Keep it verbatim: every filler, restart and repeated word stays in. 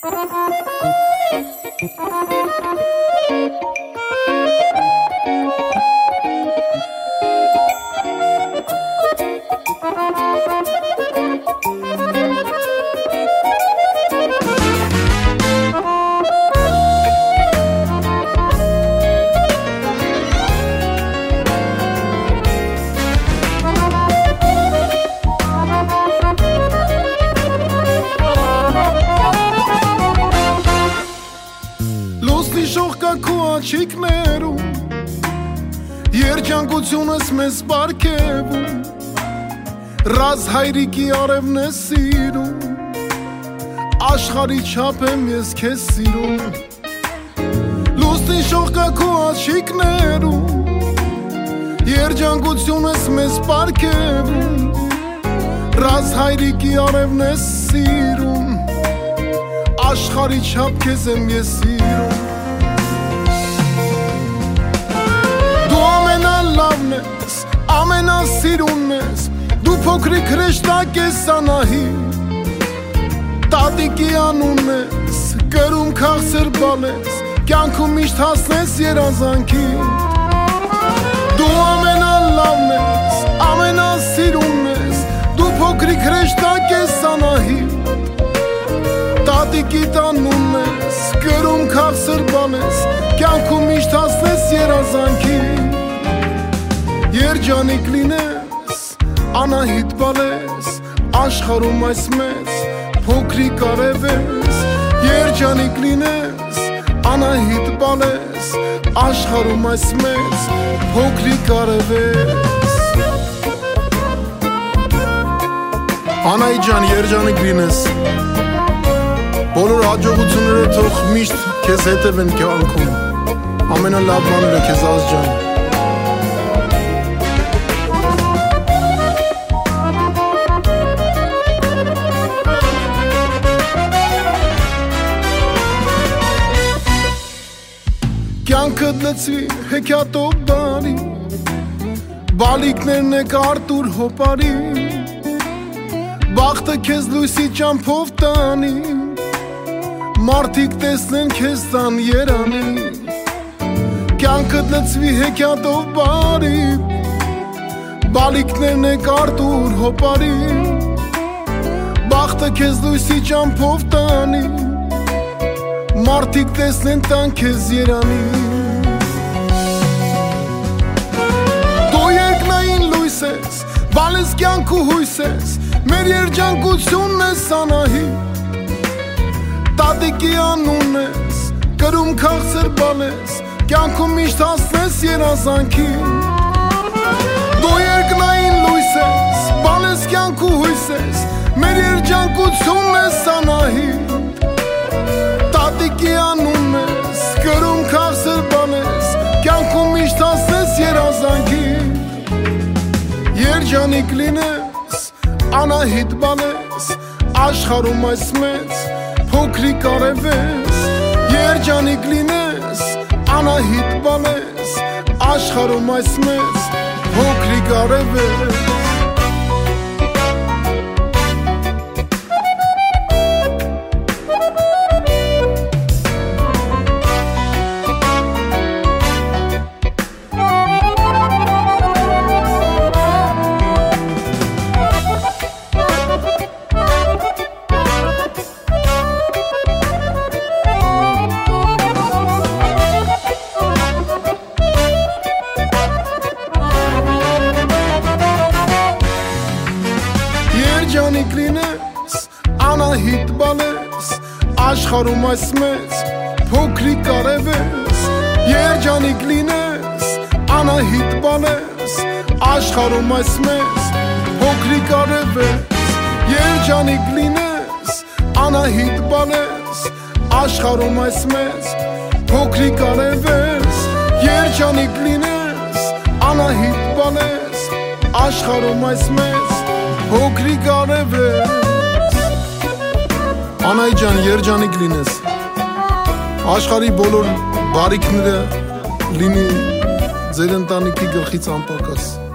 Չիկներում երջանկությունս մեզ բարգևում ռազ հայրիկի արևն է սիրում աշխարհի չափ եմ ես քեզ սիրում լուսնի շողկա քո աչիկներում երջանկությունս մեզ բարգևում ռազ հայրիկի արևն է սիրում աշխարհի չափ քեզ եմ ես սիրում Լավն ես, ամենասիրունն ես Դու փոքրիկ հրեշտակ ես Անահի Տատիկի անունն ես Կրում քաղցր բալ ես Կյանքում միշտ հասնես երազանքի Դու ամենալավն ես, ամենասիրունն ես Դու փոքրիկ հրեշտակ ես Անահի Տատիկի անունն ես Կրում քաղցր բալ ես Կյանքում միշտ հասնես երազանքի Երջանիկ լինես, Անահիտ բալես, աշխարհում այս մեծ փոքրիկ արև ես Երջանիկ լինես, Անահիտ բալես, աշխարհում այս մեծ փոքրիկ արև ես Անահիտ ջան, երջանիկ լինես Բոլոր հաջողությունները թող միշտ քեզ հետևեն կյանքում Ամենալավ բաները քեզ ազ ջան Կյանքդ լծվի հեքիաթով բարի Բալիկներն է կարտուր հոպարի Բախտը քեզ լույսի ճամփով տանի Մարդիկ տեսնեն քեզ տան երանի Կյանքդ լծվի հեքիաթով բարի Բալիկներն է կարտուր հոպարի Բախտը քեզ լույսի ճամփով տանի Մարդիկ տեսնեն տան քեզ երանի Դու երկնային լույս ես, բալես կյանք ու հույս ես Մեր երջանկությունն ես Անահի Տատիկի անունն ես, կրում քաղցր բալես Կյանքում միշտ հասնես երազանքի Դու երկնային լույս ես, բալես կյանք ու հույս ես Մեր երջանկությունն ես Անահի Տատիկի անունն ես, կրում քաղցր բալես Կյանքում միշտ հասնես երազանքի Երջանիկ լինես, Անահիտ բալես Աշխարհում այս մեծ փոքրիկ արև ես Երջանիկ լինես, Անահիտ բալես Աշխարհում այս մեծ փոքրիկ արև ես Երջանիկ լինես, Անահիտ բալես Աշխարհում այս մեծ փոքրիկ արև ես Երջանիկ լինես, Անահիտ բալես Աշխարհում այս մեծ փոքրիկ արև ես Երջանիկ լինես, Անահիտ բալես Աշխարհում այս մեծ փոքրիկ արև ես Երջանիկ լինես, Անահիտ բալես Աշխարհում այս մեծ փոքրիկ արև ես Անահիտ ջան, երջանիկ լինես Աշխարհի բոլոր բարիքները լինի ձեր ընտանիքի գլխից անպակաս